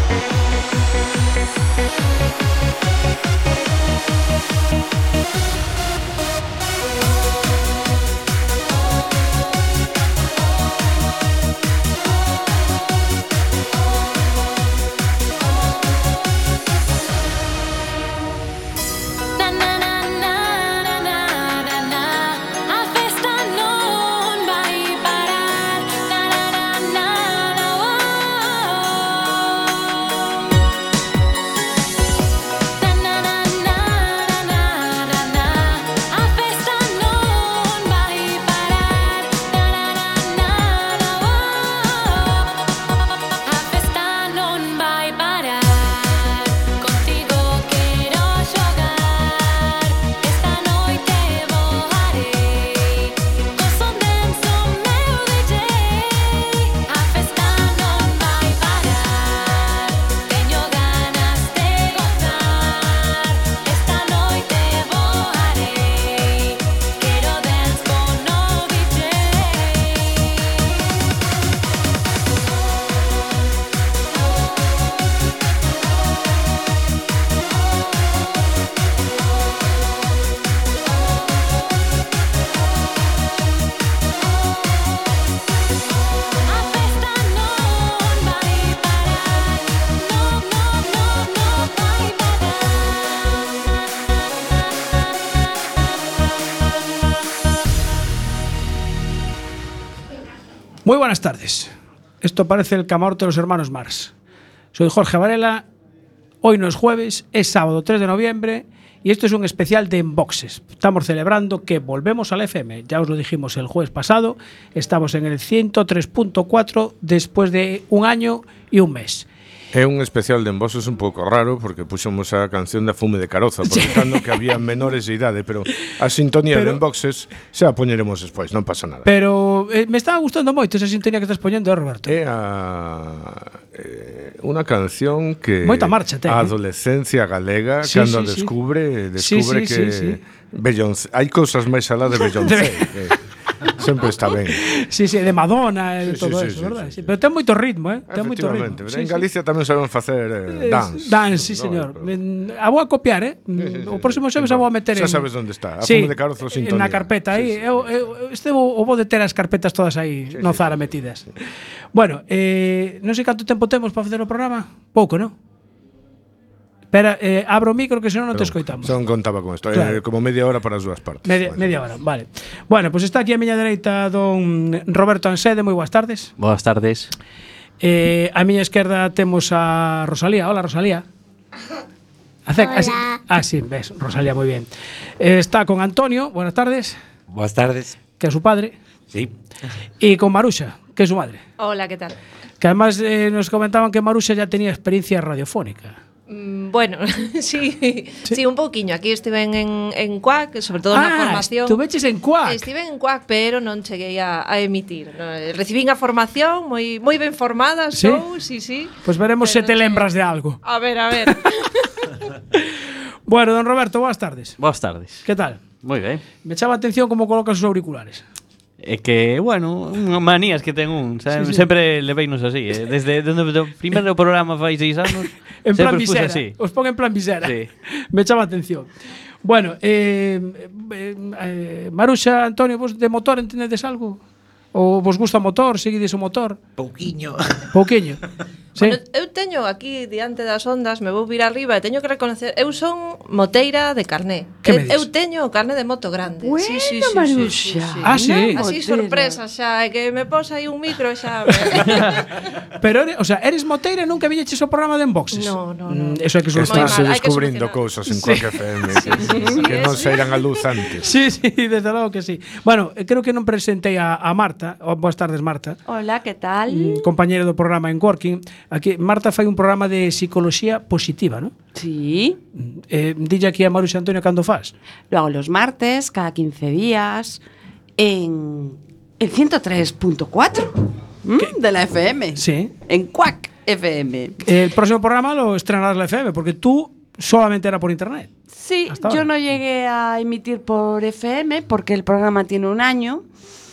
Muy buenas tardes. Esto parece el camarote de los hermanos Marx. Soy Jorge Varela. Hoy no es jueves, es sábado 3 de noviembre y esto es un especial de Enboxes. Estamos celebrando que volvemos al FM. Ya os lo dijimos el jueves pasado. Estamos en el 103.4 después de un año y un mes. É un especial de Enboxes un pouco raro porque puxemos a canción da Fume de Caroza porque que había menores de idade, pero a sintonía de Enboxes xa a poñeremos despois, non pasa nada. Pero me estaba gustando moito esa sintonía que estás poñendo, Roberto. É unha canción que moita marcha ten, a adolescencia galega cando descubre que Beyoncé, hai cousas máis alá de Beyoncé. Sempre está ben. Sí, de Madonna e todo eso, verdad? Sí. Pero ten moito ritmo, ten moito ritmo. En Galicia tamén saben facer dance. Dance, sí, señor. A vou a copiar, O próximo xoves a vou a meter xa sabes onde está. A Fume de Carozo sintonía. Na carpeta aí. O vou de ter as carpetas todas aí no Zara metidas. Bueno, non sei canto tempo temos para facer o programa. Pouco, non? Espera, abro o micro que senón non te escoitamos. Son contaba con isto, claro. Como media hora para as dúas partes. Media hora, vale. Bueno, pues está aquí a miña dereita don Roberto Ansede, moi boas tardes. Boas tardes. A miña esquerda temos a Rosalía. Hola, Rosalía. Hola. Sí, ves, Rosalía, moi bien. Está con Antonio, buenas tardes. Boas tardes. Que é su padre. Sí. Y con Maruxa, que é su madre. Hola, ¿qué tal? Que además nos comentaban que Maruxa ya tenía experiencia radiofónica. Bueno, sí, un pouquiño. Aquí estive en CUAC, sobre todo na formación. Estuveches en CUAC. Estive en CUAC, pero non cheguei a emitir. Recibín a formación moi ben formada, ¿Sí? Sí. Pues veremos se te lembras de algo. A ver. Bueno, don Roberto, boas tardes. Boas tardes. Que tal? Moi ben. Me chama a atención como colocas os auriculares. É que, bueno, manías que ten un, ¿sabes? Sí. Sempre leveinos así, Desde o primeiro programa fai 6 anos. En plan visera, os pon en plan visera. Sí. Me chama a atención. Bueno, Maruxa, Antonio, vos de motor entendedes algo? Ou vos gusta o motor, seguides o motor? Pouquiño. Sí. Bueno, eu teño aquí diante das ondas, me vou vir arriba e teño que reconocer, eu son moteira de carné. Eu teño o carné de moto grande. Bueno, sí, Maruxa. Sí. Así sorpresa xa, é que me pos aí un micro xa. Pero, o sea, eres moteira e nunca viñeches o programa de Enboxes? No. Eso é que Estás mal, descubrindo cousas en CUAC FM que non saíran a luz antes. Sí, desde logo que sí. Bueno, creo que non presentei a Marta. Boas tardes, Marta. Hola, que tal? Compañera do programa en Working. Aquí Marta fai un programa de psicología positiva, ¿no? Sí. Dille aquí a Maruxa Antonio cando faz. Lo hago los martes, cada 15 días, en el 103.4 de la FM. Sí. En CUAC FM. El próximo programa lo estrenarás la FM, porque tú solamente era por internet. Sí, Hasta yo ahora. no llegué a emitir por FM porque el programa tiene un año.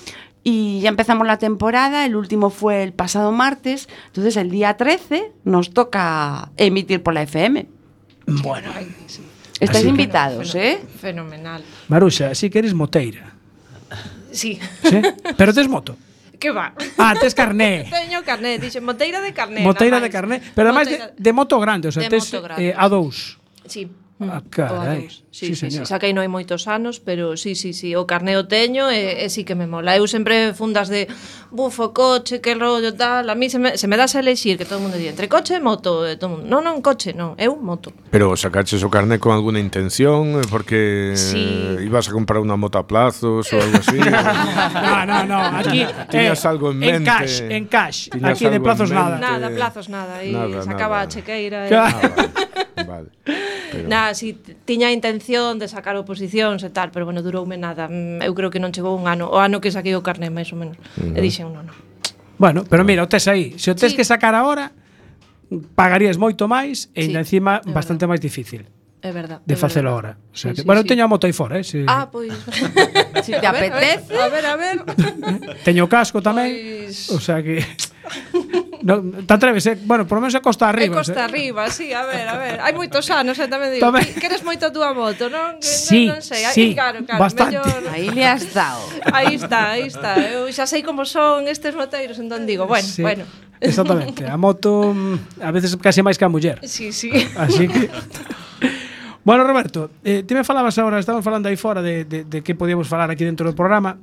y ya empezamos la temporada. El último fue el pasado martes. Entonces el día 13 nos toca emitir por la FM. Bueno, Estáis invitados, Fenomenal. Maruxa, así que eres moteira. Sí. Sí? Pero tes moto? Que va? Tes carné. Teño carné, dixe, moteira de carné. Moteira nada de máis. carné. Pero además Moteira- de moto grande, o sea, de tes moto grande. A2. Sí. Ah, O carai. A2. Sí, Sí, sí, señor. saquei non hai moitos anos, pero sí, o carné o teño e sí que me mola. Eu sempre fundas de bufo, coche, que rollo tal, a mí se me das a elexir, que todo o mundo di, entre coche e moto, e todo o mundo, non, coche, non, eu moto. Pero sacaches o carné con alguna intención, porque Sí. ibas a comprar unha moto a plazos ou algo así. No, aquí Tiñas algo en mente. En cash. Tiñas Aquí de algo en plazos nada. mente. Nada, plazos, nada, e Nada, sacaba nada. a chequeira. Vale. Pero, Nada, si tiña a intención de sacar oposicións e tal, pero bueno, duroume nada. Eu creo que non chegou un ano, o ano que saquei o carné, máis ou menos. E dixen, non. Bueno, pero mira, o tes aí. Se o tes Sí. que sacar agora, pagarías moito máis e Sí, ainda encima é bastante máis difícil É verdade. de é facelo verdade. agora. O sea, Sí, que, sí, bueno, sí. teño a moto aí fora, si Ah, pois. Si te apetece. A ver. teño casco tamén. Pois- O sea que no, te atreves, bueno, por lo menos é costa É arriba. costa arriba, sí, a ver. Hai moitos anos, tamén digo. Tamén. Queres moito a túa moto, non? Que Sí, non sei. sí, Claro, bastante. mellor. Ahí le has dado. Aí está. Eu xa sei como son estes moteiros, entón digo, Sí, bueno. Exactamente. A moto a veces casi máis que a muller. Sí. Así que Bueno, Roberto, ti me falabas ahora, estamos falando aí fora de que podíamos falar aquí dentro do programa,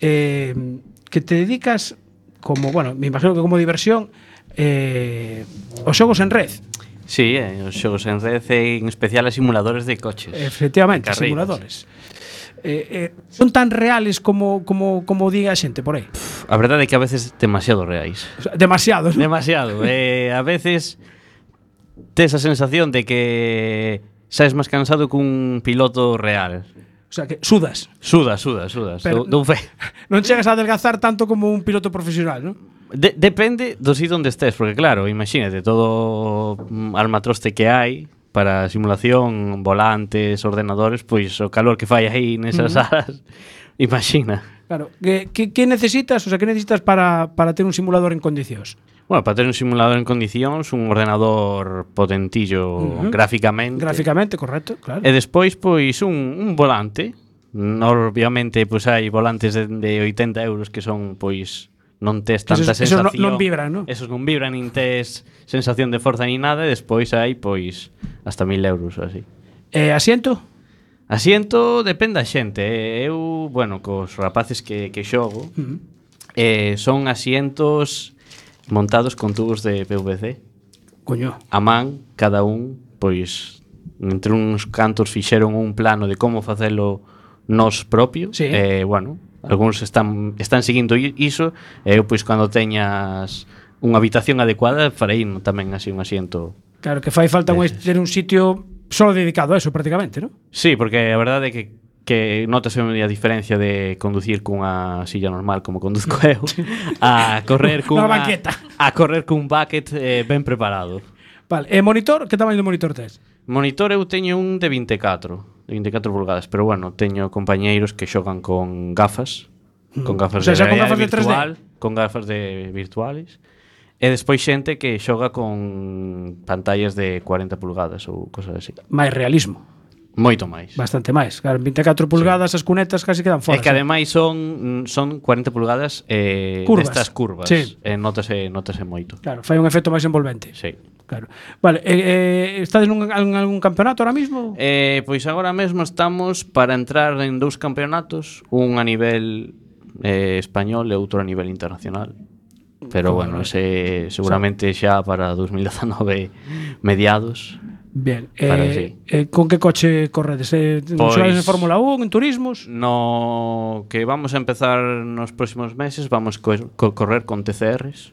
que te dedicas como, bueno, me imagino que como diversión os xogos en red. Sí, os xogos en red e en especial a simuladores de coches. Efectivamente, Carreiras. simuladores. Son tan reales como diga a xente por aí. A verdade é que a veces demasiado reais. O sea, demasiado, ¿no? Demasiado. A veces tes a sensación de que saes máis cansado cun piloto real. O sea, que sudas. Sudas. Pero- Dou fe. Non chegas a adelgazar tanto como un piloto profesional, ¿no? Depende do sitio onde estés, porque claro, imagínate todo almatroste que hai para simulación, volantes, ordenadores, pois o calor que fai aí nesas salas, imagina. Claro, que necesitas, o sea, que necesitas para ter un simulador en condicións? Bueno, para ter un simulador en condicións, un ordenador potentillo gráficamente. Gráficamente, correcto, claro. E despois, pois, un volante. Obviamente, pois hai volantes de 80 euros que son, pois, non tes tanta Esos sensación. non vibran, ¿no? Esos non vibran, nin tes sensación de forza ni nada, e despois hai, pois, hasta 1000 euros ou así. Asiento? Asiento depende da xente. Eu, bueno, cos rapaces que xogo, son asientos montados con tubos de PVC. Coño. A man, cada un, pois, entre uns cantos fixeron un plano de como facelo nos propio. Sí. Bueno, algúns están seguindo iso, e eu, pois, cando teñas unha habitación adecuada, farei tamén así un asiento. Claro, que fai falta ter un sitio solo dedicado a eso, prácticamente, ¿no? Sí, porque a verdade é que notase a diferencia de conducir cunha silla normal como conduzco eu a correr Unha banqueta. a correr cun bucket ben preparado. Vale, monitor, que tamaño de monitor tes? Monitor eu teño un de 24 pulgadas, pero bueno, teño compañeiros que xogan con gafas, con gafas O sea, de xa con realidade gafas de 3D. virtual, con gafas de virtuales. E despois xente que xoga con pantallas de 40 pulgadas ou cosas así. Máis realismo, Moito máis. bastante máis. Claro, en 24 pulgadas as cunetas casi quedan fora. É que ademais son 40 pulgadas Curvas. destas curvas. Sí. Notase moito. Claro, fai un efecto máis envolvente. Sí. Claro. Vale, estades en algún campeonato ahora mismo? Pois agora mesmo estamos para entrar en 2 campeonatos, un a nivel español e outro a nivel internacional. Pero bueno, ese seguramente xa para 2019 mediados. Bien. Para sí. Con que coche corredes? Pois- Xogas en Fórmula 1, en turismos? No que vamos a empezar nos próximos meses, vamos correr con TCRs.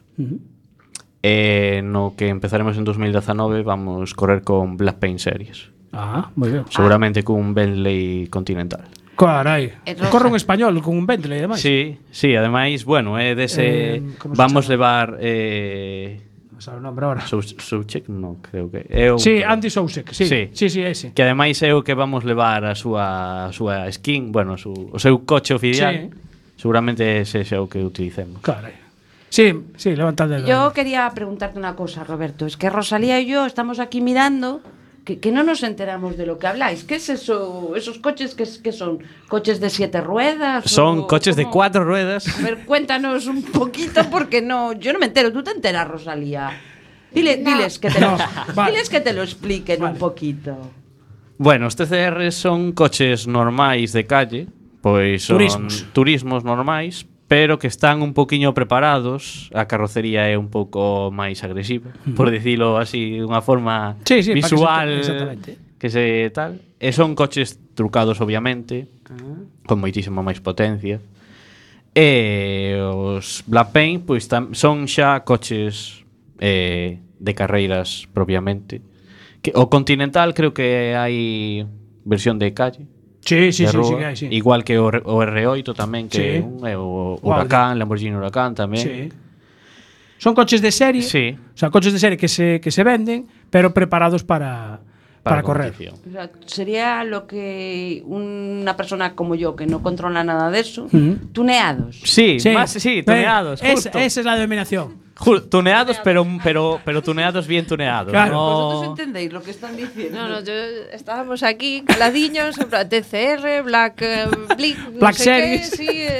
No que empezaremos en 2019 vamos correr con Black Paint Series. Ah, moi ben. Seguramente cun Bentley Continental. Carai. É roja. Corre un español con un Bentley, ademais. Sí, ademais, bueno, dese como se vamos chama? levar Non sabe o nombre ahora. Soucek, non, creo que é o Sí, Andy Sousek, sí. Sí. Sí, ese. que ademais é o que vamos levar a súa skin, bueno, o seu coche oficial. Sí. seguramente ese xa o que utilicemos. Claro. Sí, levanta el dedo. Yo quería preguntarte una cosa, Roberto. Es que Rosalía y yo estamos aquí mirando que no nos enteramos de lo que habláis. ¿Qué es eso? ¿Esos coches que son? ¿Coches de 7 ruedas? Son coches de 4 ruedas. A ver, cuéntanos un poquito porque yo no me entero. ¿Tú te enteras, Rosalía? Diles que te lo expliquen un poquito. Bueno, os TCR son coches normais de calle, pois son turismos normais, pero que están un poquiño preparados. A carrocería é un pouco máis agresiva, por dicilo así, dunha forma visual, que se tal. E son coches trucados, obviamente, con moitísima máis potencia. E os Black Paint pois son xa coches de carreiras propiamente. Que o Continental creo que hai versión de calle. Sí, sí. Igual que o R8 tamén, que é o Huracán, Lamborghini Huracán tamén. Sí. Son coches de serie. Sí. O sea, coches de serie que se venden, pero preparados para correr. O sea, sería lo que una persona como yo, que no controla nada de eso, tuneados. Sí, tuneados. Esa es la denominación. Tuneados, pero tuneados bien tuneados. Claro. No... ¿Vosotros entendéis lo que están diciendo? No, estábamos aquí caladiños, en plan TCR, Black Series.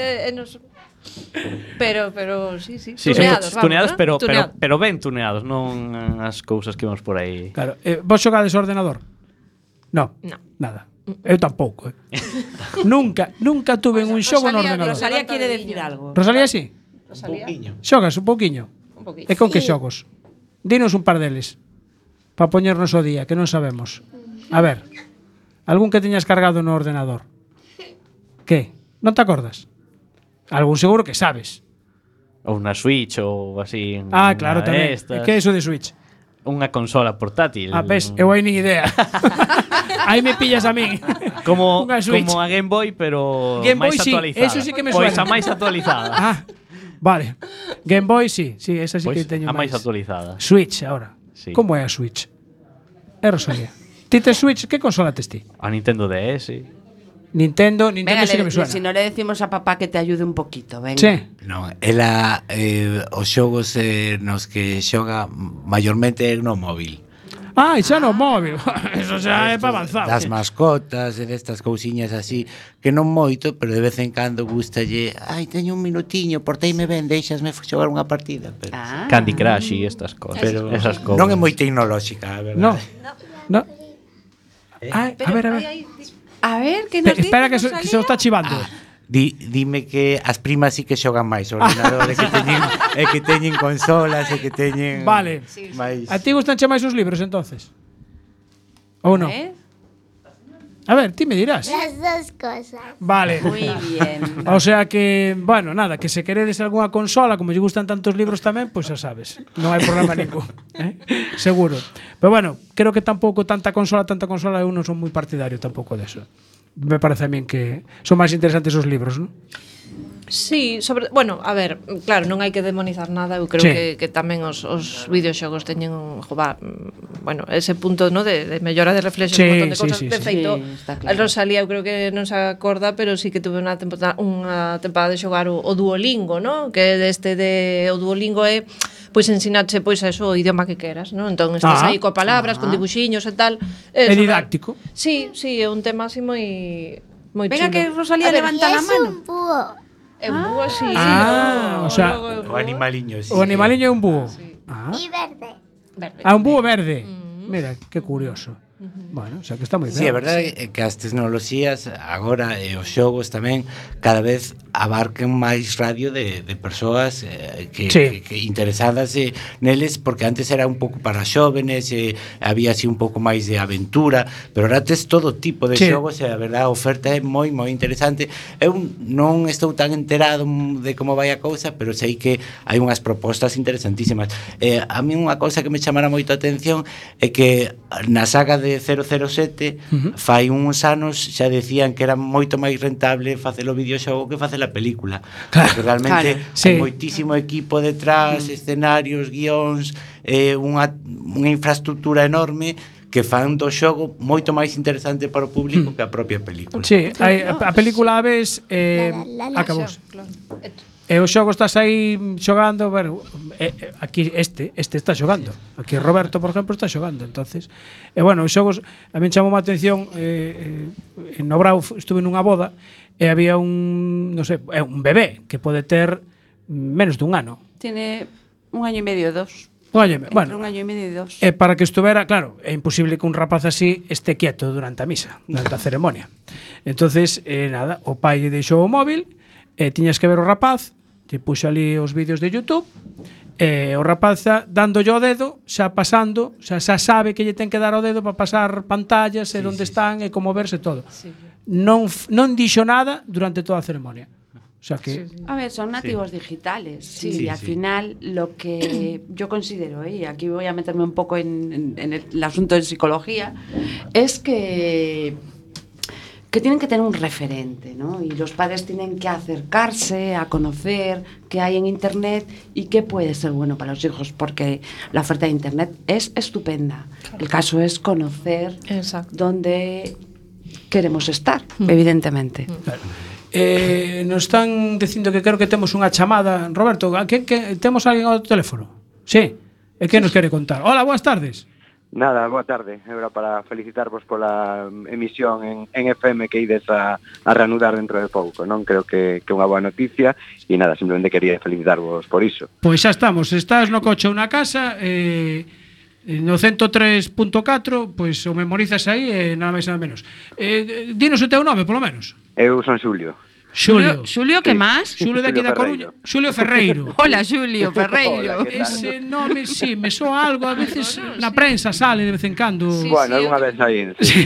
Pero sí, tuneados, vamos, tuneados, ¿no? pero ben tuneados, non as cousas que vemos por aí. Claro. Vos xogades ordenador? No. Nada. Eu tampouco. Nunca tuve un xogo no ordenador. Rosalía quiere decir algo. Rosalía sí. Rosalía. Xogas un pouquiño. E con que xogos? Dinos un par deles para poñernos o día, que non sabemos. A ver, algún que teñas cargado no ordenador. Que? Non te acordas? Algún seguro que sabes. Ou na Switch ou así. Claro, tamén. Que é iso de Switch? Unha consola portátil. Ves, eu hai nin idea. Aí me pillas a min. Como a Game Boy, pero máis actualizada. Eso sí que me suena. Pois a máis actualizada. Vale. Game Boy sí, esa sí que teño a máis actualizada. Switch ahora. Sí. Como é a Switch? É Rosalía. Ti tes Switch, que consola tes ti? A Nintendo DS. Nintendo venga, sí que me suena. Si no le decimos a papá que te ayude un poquito, venga. Sí. Non, ela os xogos nos que xoga maiormente no móvil. Xa no móvil. Eso xa é para avanzar. Das mascotas e destas cousiñas así, que non moito, pero de vez en cando gustalle, teño un minutiño, porteime ben, deixasme xogar unha partida, pero Candy Crush e estas cosas. Pero esas cousas. non é moi tecnolóxica, a verdade. No. A ver, que nos espera que se o está chivando. Dime que as primas sí que xogan máis ordenadores, que teñen consolas e que teñen Vale. máis. A ti gustanche máis os libros entonces? Ou non? A ver, ti me dirás. Las dos cosas. Vale. Muy bien. O sea que, bueno, nada, que se queredes algunha consola, como lle gustan tantos libros tamén, pois xa sabes, non hai problema ningún, seguro. Pero bueno, creo que tampouco tanta consola, eu non son moi partidario tampouco deso. Me parece a min que son máis interesantes os libros, non? Sí, bueno, a ver, claro, non hai que demonizar nada. Eu creo que tamén os videoxogos teñen bueno, ese punto, ¿no? de mellora de reflexión, un montón de cousas. De feito, a Rosalía eu creo que non se acorda, pero sí que tuve unha temporada de xogar o Duolingo, ¿no? Que o Duolingo é pois ensinarche pois eso, o idioma que queras, ¿no? Entón estás aí coa palabras, con dibuxiños e tal. É didáctico. Sí, é un tema así moi chulo. Venga que Rosalía levanta la mano. Es un búho. É un búho así. O sea, o animaliño, sí. O animaliño é un búho. Y verde. Un búho verde. Mira, que curioso. Bueno, o sea que está moi ben. Sí, é verdade que as tecnoloxías agora e os xogos tamén cada vez abarcan máis radio de persoas que interesadas neles, porque antes era un pouco para xóvenes, había así un pouco máis de aventura, pero ahora tes todo tipo de xogos e a verdade a oferta é moi interesante. Eu non estou tan enterado de como vai a cousa, pero sei que hai unhas propostas interesantísimas. A mí unha cousa que me chamara moito a atención é que na saga de 007 fai uns anos xa decían que era moito máis rentable facer o videoxogo que facer a película, porque realmente hai moitísimo equipo detrás, escenarios, guións, unha infraestructura enorme que fan do xogo moito máis interesante para o público que a propia película. Sí, a película a vez acabou. E o xogo estás aí xogando, bueno, aquí este está xogando. Aquí Roberto, por exemplo, está xogando, entonces. E bueno, os xogos a min chamou a atención en Obrao estuve nunha boda e había un, non sei, un bebé que pode ter menos dun ano. Tiene 1 año y medio, 2. Bueno, 1 año y medio y 2. para que estuvera, claro, é imposible que un rapaz así este quieto durante a misa, durante a ceremonia. Entonces, nada, o pai lle deixou o móvil, tiñas que ver o rapaz, te puxo ali os vídeos de YouTube, o rapaz dándolle o dedo, xa pasando, xa sabe que lle ten que dar o dedo para pasar pantallas e onde están e como verse todo. Sí. Non dixo nada durante toda a ceremonia. O sea que A ver, son nativos digitales. Sí, y al sí. final lo que yo considero, y aquí voy a meterme un poco en el asunto de psicología, es que tienen que tener un referente, ¿no? Y los padres tienen que acercarse a conocer qué hay en Internet y qué puede ser bueno para los hijos, porque la oferta de Internet es estupenda. El caso es conocer Exacto. dónde queremos estar, evidentemente. nos están dicindo que creo que temos unha chamada. Roberto, que temos alguén ao teléfono? Sí. E que nos quere contar? Hola, boas tardes. Nada, boa tarde. Era para felicitarvos pola emisión en FM que ides a reanudar dentro de pouco, non? Creo que é unha boa noticia e nada, simplemente quería felicitarvos por iso. Pois xa estamos, estás no coche ou na casa, no 103.4, pois o memorizas aí e nada máis nada menos. Dinos o teu nome, polo menos. Eu son Xulio. Xulio. Xulio, ¿qué más? Xulio de aquí da Coruña. Xulio Ferreiro. Hola, Xulio Ferreiro. Hola, ¿qué tal? Ese nome, sí, me soa algo, a veces na prensa sale de vez en cando. Bueno, algunha vez aí. Sí.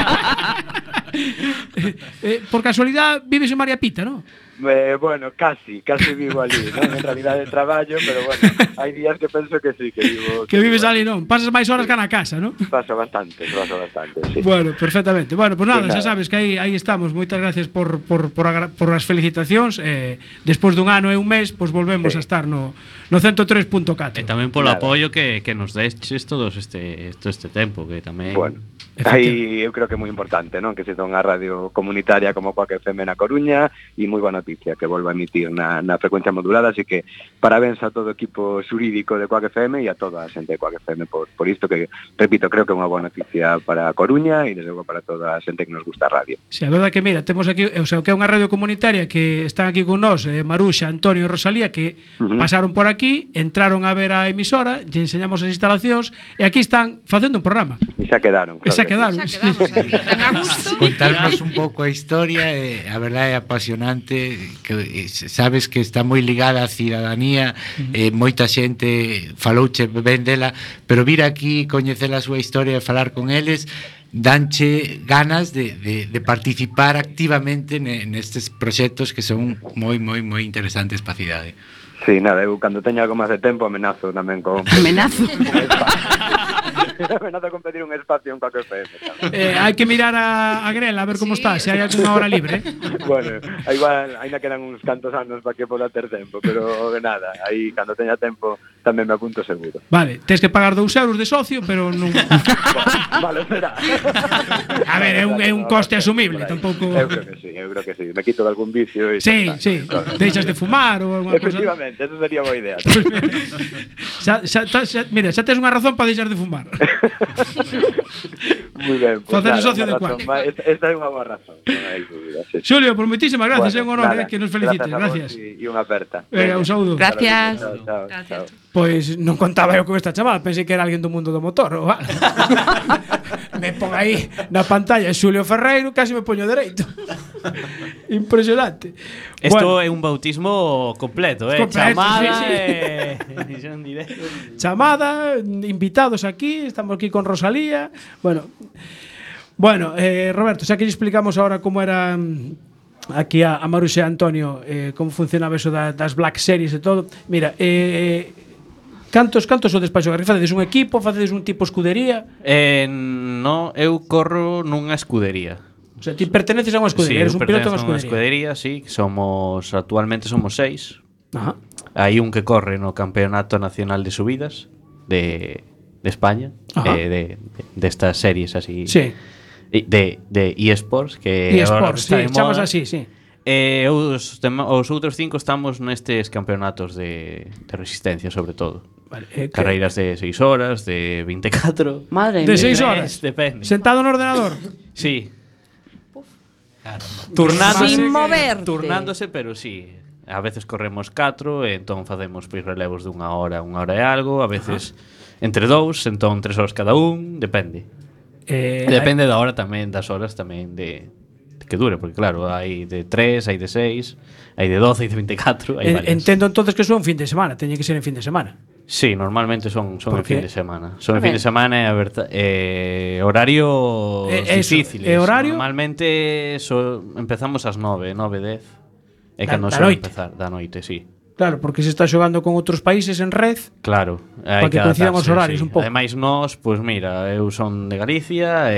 Por casualidad vives en María Pita, ¿no? Bueno, casi vivo ali, non? En realidade traballo, pero bueno, hai días que penso que sí, que vivo. Que vives ali, non? Pasas máis horas que na casa, ¿no? Paso bastante, sí. Bueno, perfectamente. Bueno, pues nada, Pues xa nada. sabes que aí estamos. Moitas gracias por as felicitacións. Despois dun ano e un mes, pues volvemos Sí. a estar no 103.4. E tamén polo Nada. apoio que nos deches todos este tempo, que tamén... Bueno, aí eu creo que é moi importante, non? Que se unha radio comunitaria como Coac FM na Coruña e moi boa noticia que volva a emitir na frecuencia modulada, así que parabéns a todo o equipo xurídico de Coac FM e a toda a xente de Coac FM por isto que, repito, creo que é unha boa noticia para a Coruña e desde logo para toda a xente que nos gusta a radio. Sí, a verdade que mira, temos aquí, o sea, que é unha radio comunitaria que están aquí con nós, Maruxa, Antonio e Rosalía, que pasaron por aquí, entraron a ver a emisora, lle enseñamos as instalacións e aquí están facendo un programa. E xa quedaron, E xa quedaron. Xa quedamos aquí tan a gusto. Contarnos un pouco a historia, a verdade é apasionante, que sabes que está moi ligada á cidadanía, moita xente falouche ben dela, pero vir aquí, coñecer a súa historia e falar con eles, danche ganas de participar activamente nestes proxectos que son moi interesantes para a cidade. Sí, nada, eu cando teña algo máis de tempo amenazo tamén con... Amenazo. amenazo con pedir un espacio en Coac FM. Hai que mirar a Grela a ver como está, se hai algunha hora libre. Bueno, igual, ainda quedan uns cantos anos para que poda ter tempo, pero de nada, aí cando teña tempo tamén me apunto seguro. Vale, tens que pagar 2 euros de socio, pero non... Vale, será. A ver, é un coste asumible, tampouco... Eu creo que sí. Me quito de algún vicio e... Sí, sí, deixas de fumar ou alguna cosa. Efectivamente, eso sería boa idea. Mira, xa tes unha razón para deixar de fumar. Moi ben. Facer socio de Coac. Esta é unha boa razón, non hai dúbida. Sí. Xulio, por moitísimas gracias, é un honor nada, que nos felicites, gracias. E unha aperta. Un saúdo. Gracias. Chao. Pois non contaba eu con esta chaval, pensei que era alguén do mundo do motor. Vale. Me pon aí na pantalla Xulio Ferreiro, casi me poño dereito. Impresionante. Esto é un bautismo completo, chamada sí. emisión en directo. Chamada, invitados aquí, estamos aquí con Rosalía. Bueno, Roberto, xa que lle explicamos ahora como era aquí a Maruxa e a Antonio, como funcionaba eso das Black Series e todo. Mira, Cantos o despacho Garri? Facedes un equipo, facedes un tipo escudería? No, eu corro nunha escudería. O sea, ti perteneces a unha escudería, eres un piloto a dunha unha escudería, sí, actualmente somos 6. Ajá. Hai un que corre no Campeonato Nacional de Subidas de España, Ajá. de estas series así. Sí. De eSports, que E agora Sports, está sí, de chamas moda. así, sí. Os outros 5 estamos nestes campeonatos de resistencia, sobre todo. Vale, Carreiras de 6 horas, de 24. Madre De mía. 6 horas. Depende. Sentado no ordenador. Sí. Turnándose, Sin moverte. turnándose, pero sí. A veces corremos 4, entón facemos pois relevos de 1 hora e algo, a veces entre 2, entón 3 horas cada un, depende. Depende da hora tamén, das horas tamén de que dure, porque claro, hai de 3, hai de 6, hai de 12, hai de 24, hai varias. Entendo entonces que son fin de semana, teñe que ser en fin de semana. Sí, normalmente son en fin de semana. Son en Ben. fin de semana e horario Eso, difíciles. e horario? Normalmente empezamos ás 9, 10. É Da- cando da suele noite. empezar, da noite, sí. Claro, porque se está xogando con outros países en red, Claro, hai Para que coincidan os adaptarse, horarios un pouco. Ademais nós, pois mira, eu son de Galicia,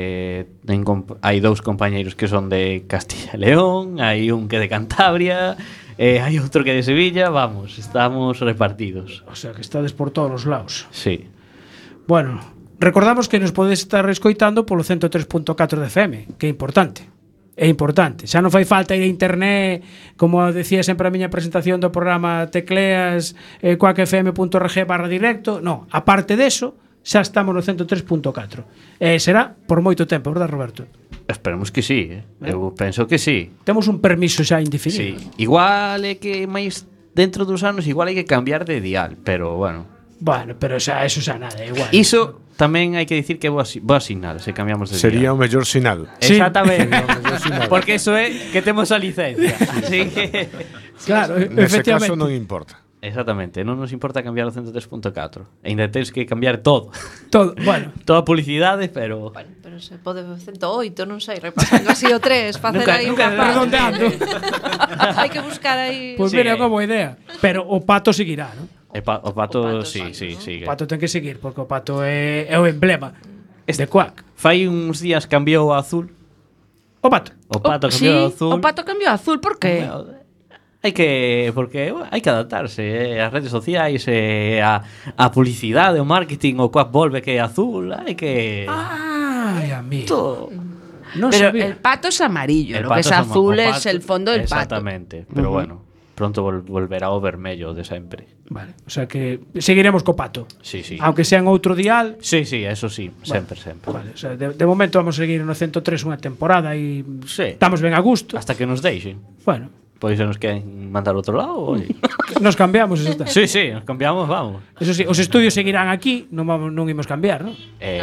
hai 2 compañeiros que son de Castilla e León, hai un que é de Cantabria, hai outro que é de Sevilla, vamos, estamos repartidos. o sea, que estades por todos os lados. Sí. Bueno, recordamos que nos podes estar escoitando polo 103.4 de FM, que é importante. É importante. Xa non fai falta ir a internet, como decía sempre a miña presentación do programa, tecleas quackfm.org/directo. No, aparte deso, xa estamos no 103.4. Será por moito tempo, verdad, Roberto? Esperemos que sí, eu penso que sí. Temos un permiso xa Sí, indefinido. igual é que máis dentro dos anos igual hai que cambiar de dial, pero bueno. Bueno, pero xa eso xa nada, é igual. Iso tamén hai que dicir que é boa sinal se cambiamos de Sería dial. o mellor sinal. Sí. Exactamente. Porque eso é que temos a licencia. Así que Claro, Nese caso efectivamente. non importa. exactamente, non nos importa cambiar o 103.4. E ainda tens que cambiar todo. Todo, bueno, Toda a publicidade, pero Bueno, pero se pode 108, non sei, repasando así o 3, facer Nunca- aí nunca unha parte. redondeando. Hai que buscar aí. Pois Sí. mira, é unha boa idea. Pero o pato seguirá, non? o pato, O pato, sí, sí, sí, O pato ten que seguir, porque o pato é o emblema de Quack. Fai uns días cambiou a azul. O pato. O pato Sí, cambiou a azul. o pato cambiou a azul, por que? Hai que porque hai que adaptarse as redes sociais, a publicidade, o marketing, o Quack volve que é azul, hai que Ay, amigo. todo. Non Pero sabía. el pato es amarillo, El lo que es pato azul o es pato- el fondo del pato. Exactamente, pero bueno, pronto volverá o vermello de sempre. Vale, o sea que seguiremos co pato. Sí, sí. Aunque sea en outro dial. Sí, sí, eso sí, sempre, sempre. Vale, o sea, de momento vamos a seguir no 103 unha temporada e Sí. estamos ben a gusto. Hasta que nos deixen. Bueno, Pois se nos queren mandar outro lado, oye. nos cambiamos, eso está. Sí, sí, nos cambiamos, vamos. Eso sí, os estudios seguirán aquí, non imos cambiar, non?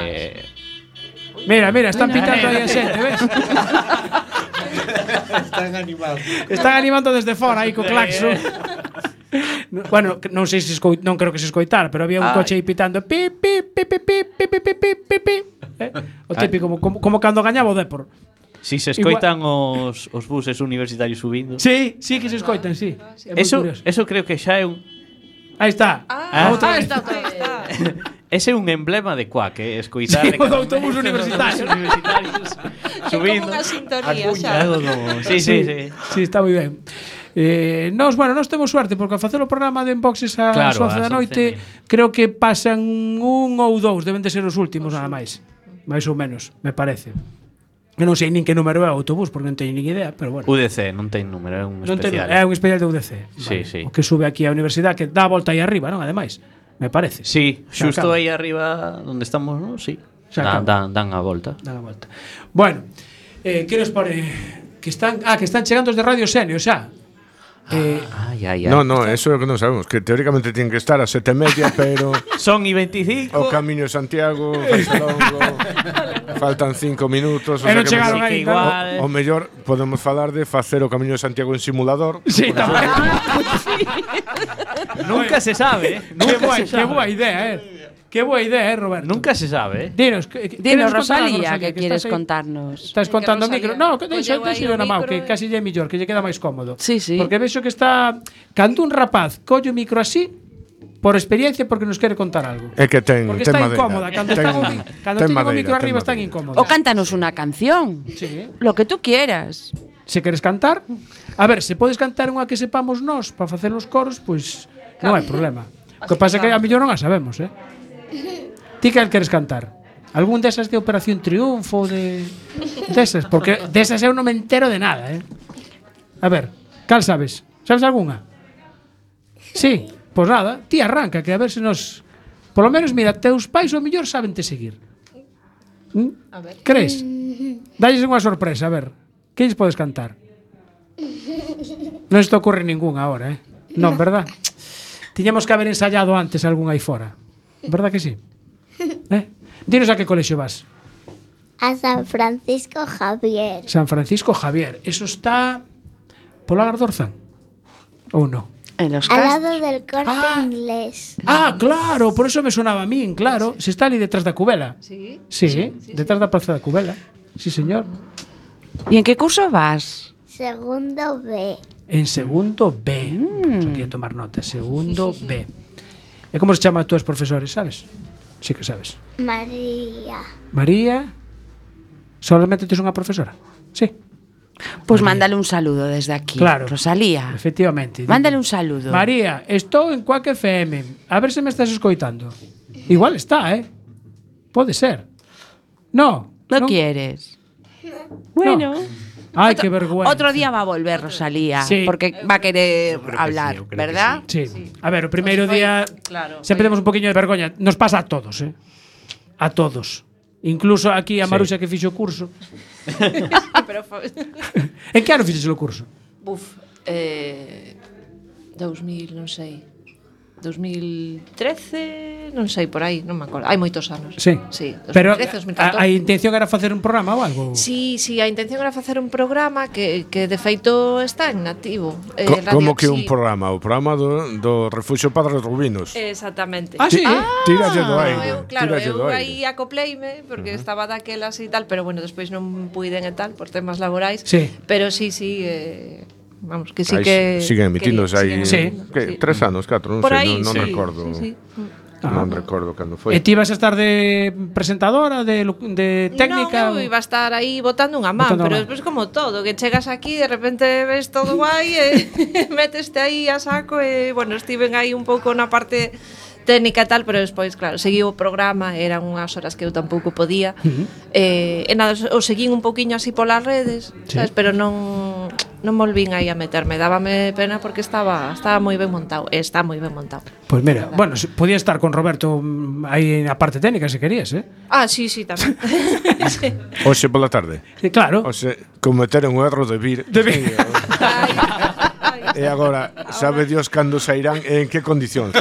Mira, están pitando aí a xente, ves? Están animando desde fora aí co claxon. Bueno, non sei se non creo que se escoitara, pero había un coche aí pitando pi pi pi pi pi pi pi pi pi pi. O típico como cando gañaba o Depor. Si se escoitan os buses universitarios subindo. Sí, que se escoitan, sí. É moi curioso. Eso creo que xa é un Aí está. Outra vez. Está. ese é un emblema de Quack, escoitar Sí, de o do cada autobús momento, universitario. os universitarios É como subindo. unha sintonía xa. Algo como- Sí, sí, sí. Sí, está moi ben. Nos temos suerte porque ao facer o programa de Enboxes ás Claro, 11 da ás noite 11, creo que pasan un ou dous, deben de ser os últimos nada máis. Mais ou menos, me parece. Eu non sei nin que número é o autobús porque non teño nin idea, pero bueno. UDC non ten número, é un Non especial. é un especial de UDC. Sí, sí. O que sube aquí á universidade que dá a volta aí arriba, non? Ademais, me parece. Sí, Se xusto acaba. aí arriba onde estamos, ¿no? Sí. Se acaba. Dan a volta. Dá a volta. Bueno, que nos pare que están chegando os de Radio Senio xa. Ai. No, eso é o que non sabemos, que teóricamente tienen que estar a 7:30, pero Son y 25. o Camiño de Santiago, faise longo, faltan 5 minutos, E non que chegaron aí, que igual. o mellor podemos falar de facer o Camiño de Santiago en simulador. Sí, tamén. Nunca se sabe, ¿eh? Qué boa idea, Qué boa idea, Roberto. Nunca se sabe, ¿eh? Dinos, Dinos, queres contar algo, Rosalía, que quieres estás aí? contarnos. Estás contando o Rosalía, micro. No, que pois deixa eu aí yo o na mão, micro que casi lle é mellor, que lle queda máis cómodo. Sí, sí. Porque vexo que está cando un rapaz colle o micro así por experiencia porque nos quere contar algo. É que ten Porque ten está madeira. incómoda, cando Ten- ten o ten micro madeira, arriba ten está madeira. incómoda. O cántanos una canción. Sí. Lo que tú quieras. Se queres cantar, a ver, se podes cantar unha que sepamos nós para facer os coros, pois non hai problema. O que pasa é que a mellor non a sabemos, Ti que queres cantar? Algún desas de Operación Triunfo desas, porque desas eu non me entero de nada, A ver, cal sabes? Sabes algunha? Sí, pois nada, ti arranca, que a ver se nos... Por lo menos, mira, teus pais o mellor saben te seguir. A ver. Crees? Dalles unha sorpresa, a ver. Que lles podes cantar? Non se te ocurre ningún agora, Non, verdad? Tiñamos que haber ensayado antes algún aí fora. Verdad que sí? Dinos a que colexio vas. A San Francisco Javier. San Francisco Javier. Eso está pola Gardorzán? Ou non? En los Al Castros. lado del Corte Inglés. Ah, claro, por eso me sonaba a min, claro. Se está ali detrás da Cubela. Sí. Sí, detrás da Praza da Cubela. Sí, señor. ¿Y en qué curso vas? Segundo B. En segundo B. Pues aquí a tomar nota. Segundo B. E como se chama a túas profesores, sabes? Sí que sabes. María. María. Solamente tes unha profesora? Sí. Pues mándale un saludo desde aquí. Claro. Rosalía. Efectivamente. Mándale un saludo. María, estou en Quack FM. A ver se me estás escoitando. Igual está, Pode ser. No. ¿No quieres? Bueno. Ay, qué vergüenza. Otro día va a volver Rosalía. Sí. Porque va a querer hablar, yo creo que ¿verdad? Sí. A ver, o primeiro día claro, sempre temos un poquinho de vergoña. Nos pasa a todos, A todos. Incluso aquí a Maruxa que fixo o curso. Pero foi... En que ano fixes o curso? 2000, non sei. 2013, non sei, por aí, non me acordo. Hai moitos anos. Sí. Sí, 2013, Pero 2014. a intención era facer un programa ou algo? Sí, a intención era facer un programa que de feito está en nativo. Como que un programa? O programa do Refuxio Padres Rubinos. Exactamente. Ah, sí. Tíralle do aire. Eu, claro, tíralle eu do aí aire. acopleime porque estaba daquelas e tal, pero bueno, despois non puiden e tal por temas laborais. Sí. Pero sí, vamos, que sí Aí que siguen emitíndose aí Sí. que 3 anos, 4, non Por sei, aí, non sí, recordo. sí. Non recordo cando foi. E ti vas a estar de presentadora, de técnica? Non, eu iba a estar aí botando unha man, Botando pero unha man. despois como todo, que chegas aquí de repente ves todo guai e meteste aí a saco e, bueno, estiven aí un pouco na parte técnica e tal, pero despois, claro, seguí o programa, eran unhas horas que eu tampouco podía. E nada, o seguín un poquiño así polas redes, sabes, pero non volvín aí a meterme, dábame pena porque estaba moi ben montado, está moi ben montado. Pois mira, bueno, podía estar con Roberto aí na parte técnica se querías, Ah, sí, tamén. Sí. Hoxe pola tarde. Sí, claro. Hoxe cometeron o erro de vir. Ai, E agora, sabe Dios cando sairán e en que condicións.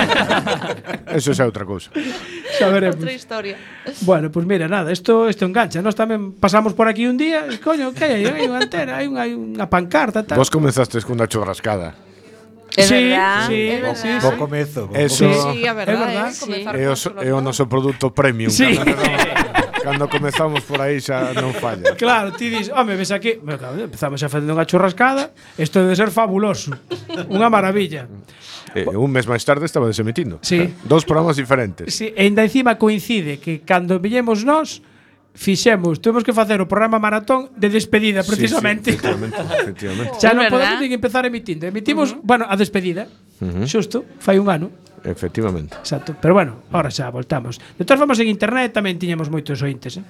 Eso é outra cousa. Saberemos. outra historia. Bueno, pues mira, nada, isto engancha. Nós tamén pasamos por aquí un día, e, coño, que hai? Hai unha antena, hai unha pancarta, tal. Vos comenzastes cunha churrascada. É Sí, verdad. sí, É verdad. sí, Bo sí. comezo. Eso Sí, a verdade, É verdad, comezar é o noso produto premium. Sí. Cando comezamos por aí xa non falla. Claro, ti dis, home, ves aquí, bueno, claro, empezamos a facer unha churrascada, isto debe ser fabuloso, unha maravilla. Un mes máis tarde estaba desemitindo. Sí. Dos programas diferentes. Sí, e ainda encima coincide que cando villemos nós, tuvemos que facer o programa maratón de despedida, precisamente. Sí, efectivamente. Xa non É podemos verdad. nin empezar emitindo. Emitimos, bueno, a despedida, xusto, fai un ano. Efectivamente. Exacto, pero bueno, ahora xa voltamos. De todas formas, en internet tamén tiñamos moitos ointes,